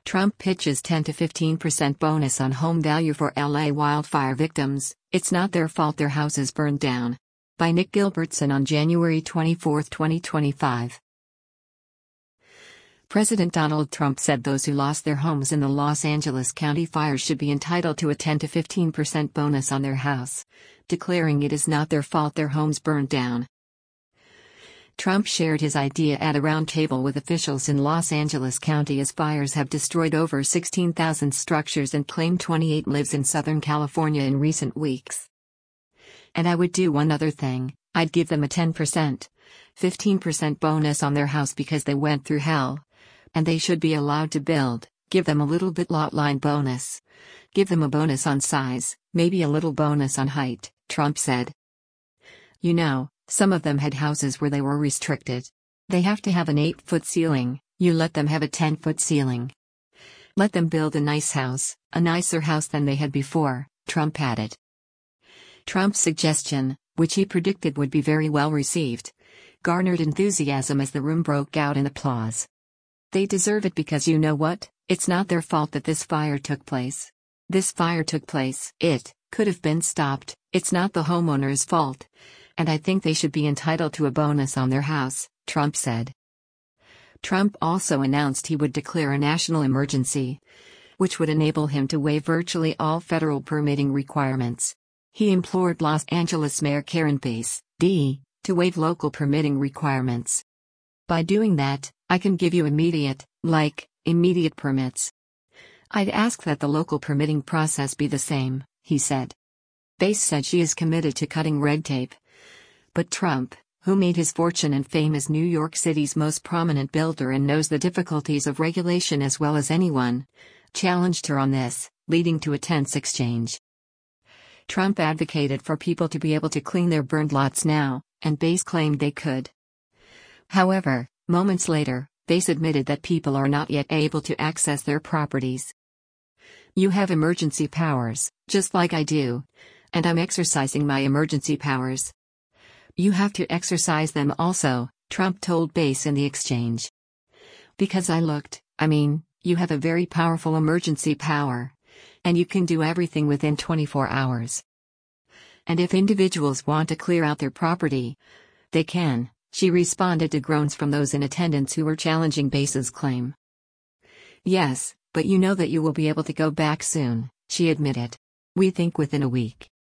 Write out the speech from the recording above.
Trump pitches 10 to 15% bonus on home value for LA wildfire victims. It's not their fault their houses burned down. By Nick Gilbertson on January 24, 2025. President Donald Trump said those who lost their homes in the Los Angeles County fires should be entitled to a 10 to 15% bonus on their house, declaring it is not their fault their homes burned down. Trump shared his idea at a roundtable with officials in Los Angeles County as fires have destroyed over 16,000 structures and claimed 28 lives in Southern California in recent weeks. And I would do one other thing, I'd give them a 10%, 15% bonus on their house because they went through hell. And they should be allowed to build, give them a little bit lot line bonus. Give them a bonus on size, maybe a little bonus on height, Trump said. You know, some of them had houses where they were restricted. They have to have an 8-foot ceiling, you let them have a 10-foot ceiling. Let them build a nice house, a nicer house than they had before, Trump added. Trump's suggestion, which he predicted would be very well received, garnered enthusiasm as the room broke out in applause. They deserve it because you know what, it's not their fault that this fire took place. This fire took place, it could have been stopped, it's not the homeowner's fault. And I think they should be entitled to a bonus on their house, Trump said. Trump also announced he would declare a national emergency, which would enable him to waive virtually all federal permitting requirements. He implored Los Angeles Mayor Karen Bass, D., to waive local permitting requirements. By doing that, I can give you immediate permits. I'd ask that the local permitting process be the same, he said. Bass said she is committed to cutting red tape. But Trump, who made his fortune and fame as New York City's most prominent builder and knows the difficulties of regulation as well as anyone, challenged her on this, leading to a tense exchange. Trump advocated for people to be able to clean their burned lots now, and Bass claimed they could. However, moments later, Bass admitted that people are not yet able to access their properties. You have emergency powers, just like I do, and I'm exercising my emergency powers. You have to exercise them also, Trump told Bass in the exchange. Because you have a very powerful emergency power. And you can do everything within 24 hours. And if individuals want to clear out their property, they can, she responded to groans from those in attendance who were challenging Bass's claim. Yes, but you know that you will be able to go back soon, she admitted. We think within a week.